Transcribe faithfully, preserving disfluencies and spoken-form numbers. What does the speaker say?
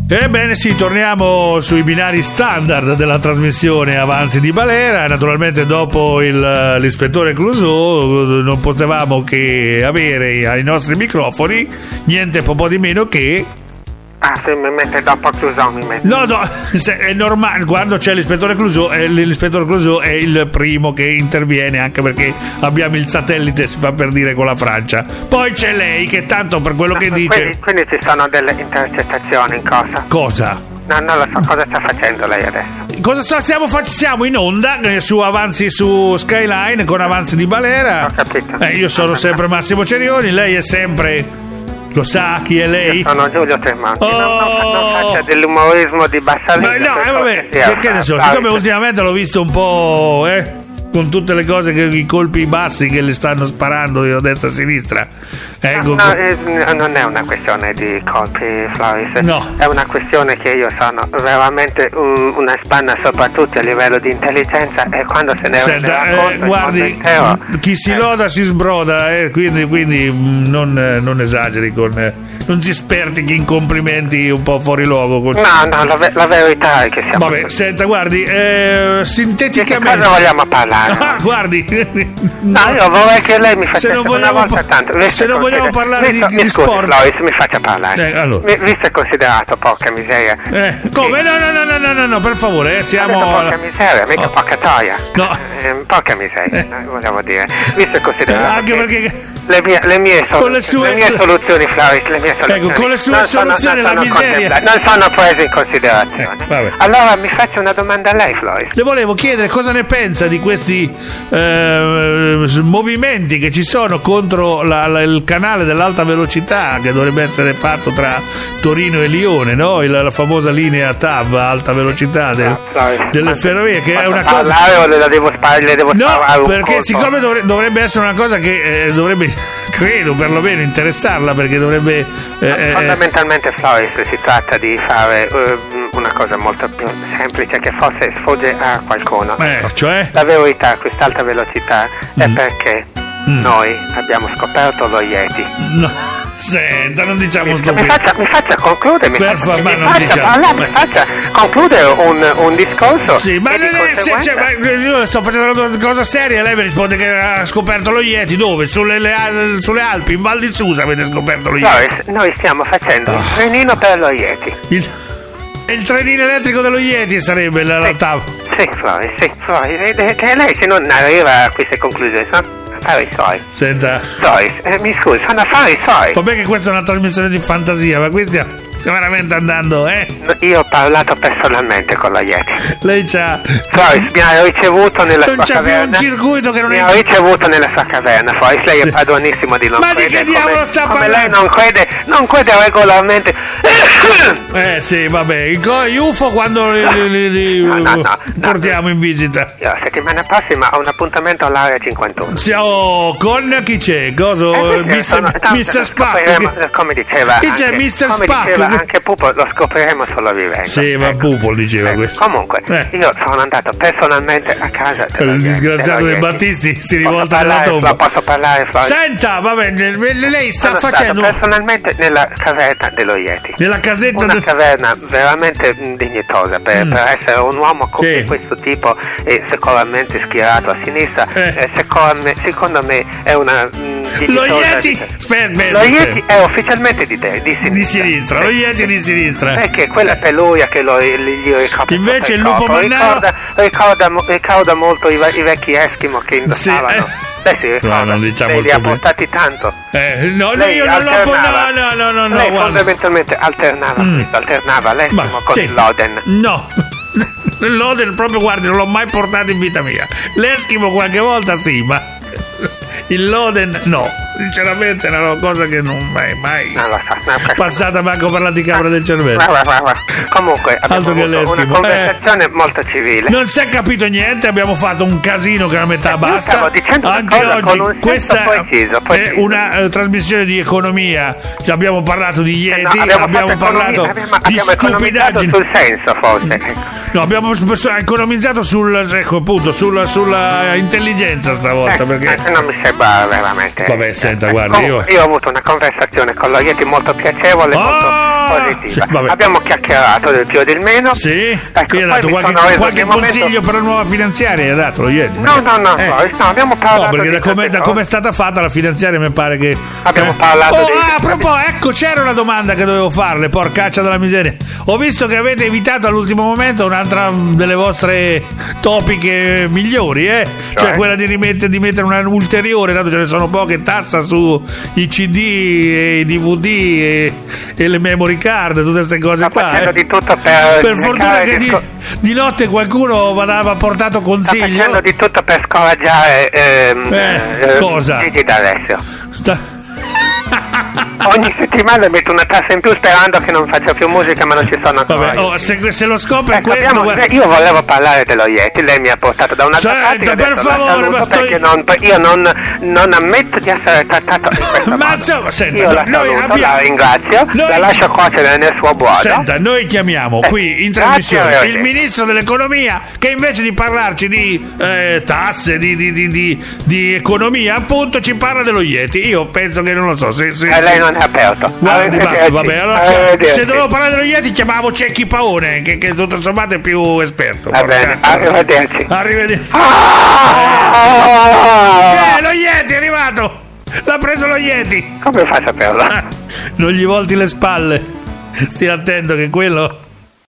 Ebbene sì, torniamo sui binari standard della trasmissione Avanzi di Balera. Naturalmente dopo il, l'ispettore Clouseau non potevamo che avere ai nostri microfoni niente po' di meno che... Ah sì, mi mette dopo Clouseau, mi mette. No, no, è normale, quando c'è l'ispettore Clouseau, l'ispettore Clouseau è il primo che interviene, anche perché abbiamo il satellite, si fa per dire, con la Francia. Poi c'è lei che tanto per quello no, che quindi, dice... Quindi ci sono delle intercettazioni in cosa? Cosa? No, non lo so, cosa sta facendo lei adesso? Cosa sta, siamo, siamo in onda su Avanzi su Skyline con Avanzi di Balera. Ho capito. Eh, io sono sempre Massimo Cerioni, lei è sempre... Lo sa chi è lei? Io sono Giulio Tremonti. Oh! non, non, non faccia dell'umorismo di bassa linea. Ma no, eh, vabbè, che, che ne so, siccome ultimamente l'ho visto un po', eh, con tutte le cose, che i colpi bassi che le stanno sparando a destra e a sinistra. Ecco. No, no, eh, non è una questione di colpi, Floris. No. È una questione che io sono veramente un, una spanna, soprattutto a livello di intelligenza, e quando se ne Senta, renderà conto, eh, guardi, intero, chi si eh. loda si sbroda, eh, quindi, quindi non, eh, non esageri con... Eh, non si spertichi in complimenti un po' fuori luogo. Con... No, no, la, la verità è che siamo... Vabbè, senta, guardi, eh, sinteticamente... Di che cosa vogliamo parlare? Ah, guardi... No, io vorrei che lei mi facesse se non una volta pa- tanto. Se non vogliamo parlare visto, di, di scusi, sport... Lois, mi faccia parlare. Eh, allora. Mi, visto e considerato, porca miseria. Eh, come? No, no, no, no, no, no, no, per favore, eh, siamo... Porca miseria, mica oh. porca toia. No. Eh, porca miseria, eh. volevo dire. Visto e considerato... Eh, anche perché... Le mie, le mie, sol- le sue... le mie soluzioni, Floris, le mie soluzioni. Ecco, con le sue non soluzioni sono, non la miseria... Non sono prese in considerazione. Eh, vabbè. Allora mi faccia una domanda a lei, Floris. Le volevo chiedere cosa ne pensa di questi eh, movimenti che ci sono contro la, la, il canale dell'alta velocità che dovrebbe essere fatto tra Torino e Lione, no? Il, la famosa linea T A V, alta velocità del, no, Floris, delle ferrovie, che è una cosa... cosa... o le devo sparare, le devo no, sparare un perché colpo. siccome dovre- dovrebbe essere una cosa che eh, dovrebbe, credo perlomeno, interessarla, perché dovrebbe... Eh, Fondamentalmente, Floris, si tratta di fare uh, una cosa molto più semplice che forse sfugge a qualcuno. Eh, cioè? La verità, quest'alta velocità Mm. è perché mm. noi abbiamo scoperto lo Yeti. No, senta, non diciamo Mi, mi, stupidi. faccia, mi faccia concludere, mi Per faccia, fa- ma mi non faccia, diciamo. allora, mi faccia concludere un, un discorso. Sì, ma, e di lei, se, conseguenza- cioè, ma io sto facendo una cosa seria e lei mi risponde che ha scoperto lo Yeti. Dove? Sulle, le, al- sulle Alpi, in Val di Susa avete scoperto lo Yeti. Floris, noi stiamo facendo Oh. un trenino per lo Yeti. Il, il trenino elettrico dello Yeti sarebbe la, la Sì. T A V. Sì, Floris, sì, Floris, e- e- che lei se non arriva a queste conclusioni sono affari suoi. Senta, Floris, eh, mi scusi, sono affari suoi. vabbè che questa è una trasmissione di fantasia, ma qui stiamo, stiamo veramente andando, eh? Io ho parlato personalmente con lo Yeti. Lei c'ha... Floris mi ha ricevuto nella non sua c'è più un caverna. circuito che non Mi è... ha ricevuto nella sua caverna, Floris, lei Sì. è padronissimo di non Ma di credere. che diavolo come, sta come parlando? lei non crede, non crede regolarmente. Eh sì, vabbè, i co- gli U F O quando li, li- li- li, No, no, uh, no, portiamo no. in visita. Io la settimana prossima ho un appuntamento all'area cinquantuno. Siamo con chi c'è? Coso? Eh, sì, mister sono- no, mister Spack. scopriremo, come diceva Chi c'è, anche, mister come Spack? diceva anche Pupo, lo scopriremo solo vivendo. Sì, ma Ecco. Pupol diceva Ecco, questo. Comunque, Eh. io sono andato personalmente a casa dello Il Yeti, disgraziato dello dei Yeti. Battisti si Posso rivolta nella parlare, tomba. Flo, Posso parlare, Floris? Senta, va bene, lei sta Sono facendo stato personalmente nella caverna dello Yeti. nella casetta Una del... caverna veramente mh, dignitosa per, Mm. per essere un uomo come Sì. questo tipo e sicuramente schierato a sinistra. Eh. eh, secondo, me, secondo me è una mh, Lo dignitosa Yeti, di- aspetta, Lo Yeti è ufficialmente di te, di sinistra. di sinistra, lo Yeti di sinistra. Perché quella peluria che lo, gli, gli ricopre Invece sopra il il lupo corpo mannaro- ricorda, ricorda, mo- ricorda molto i, ve- i vecchi Eskimo che indossavano. Sì, eh. Lei si ricorda, non diciamo lei il li ha suo bene. portati tanto. Eh, no, Lei io non l'ho alternava. no, no, no, no, Lei guarda. fondamentalmente alternava Mm. questo, alternava l'Eskimo Ma, con sì. il Loden. No. L'Oden proprio, guardi, non l'ho mai portato in vita mia. L'Eskimo qualche volta sì, ma il Loden no. Sinceramente è una cosa che non mai mai Non lo so, no, questo- passata manco per l'anticamera del cervello. Guarda, guarda, guarda. Comunque abbiamo Altro che avuto una l'Eskimo. conversazione molto civile. Non si è capito niente, abbiamo fatto un casino che a metà Io basta. stavo dicendo una Anche cosa oggi con un senso questa preciso, è preciso. una eh, trasmissione di economia. Ci abbiamo parlato di Eh, Yeti, no, abbiamo, abbiamo fatto parlato economia- abbiamo, di abbiamo economizzato stupidaggini. sul senso, forse. Ecco. No, abbiamo s- economizzato sul ecco, appunto sul, sulla intelligenza stavolta, Eh, perché eh, non mi sembra veramente. Vabbè, senta, Eh, guarda, comunque, io- io ho avuto una conversazione con lo Yeti molto piacevole. molto, Oh, positiva. Sì, abbiamo chiacchierato del più e del meno. Sì, ecco, hai dato qualche, qualche consiglio momento... per la nuova finanziaria, hai dato lo ieri? No, no, no, eh. no, no, abbiamo parlato no, perché di da come, da come è stata fatta la finanziaria mi pare che abbiamo eh. parlato oh, di... ah, a proposito, ecco, c'era una domanda che dovevo farle, porcaccia della miseria. Ho visto che avete evitato all'ultimo momento un'altra delle vostre topiche migliori, eh? Cioè, cioè quella di rimettere di mettere una ulteriore, dato ce ne sono poche, tassa su i C D e i D V D e, e le memory card, tutte queste cose sto qua. facendo Eh. di tutto per per fortuna che di, di notte qualcuno aveva portato consiglio. Sto facendo di tutto per scoraggiare ehm, eh, eh, cosa? Gigi D'Alessio. Sta... Ogni settimana metto una tassa in più sperando che non faccia più musica, ma non ci sono ancora. Vabbè, oh, se, se lo scopo è ecco, questo, abbiamo, guarda... io volevo parlare dello Yeti, lei mi ha portato da una Senta, per favore, ma sto... perché non, io non, non ammetto di essere trattato in questo ma modo. Insomma, senta, io la noi saluto, abbiamo... la ringrazio, noi... la lascio cuocere nel suo buono. Senta, noi chiamiamo eh, qui in trasmissione grazie, il ministro dell'economia, che invece di parlarci di eh, tasse, di, di, di, di, di economia, appunto, ci parla dello Yeti. Io penso che non lo so se, se, e lei se... non è aperto. Guardi, basta, vabbè, allora, se dovevo parlare dello Yeti chiamavo Cecchi Paone, che, che tutto sommato è più esperto. Va bene, arrivederci. Arrivederci. Ah! Eh, lo Yeti è arrivato! L'ha preso lo Yeti! Come fa a saperlo? Non gli volti le spalle. Stia attento che quello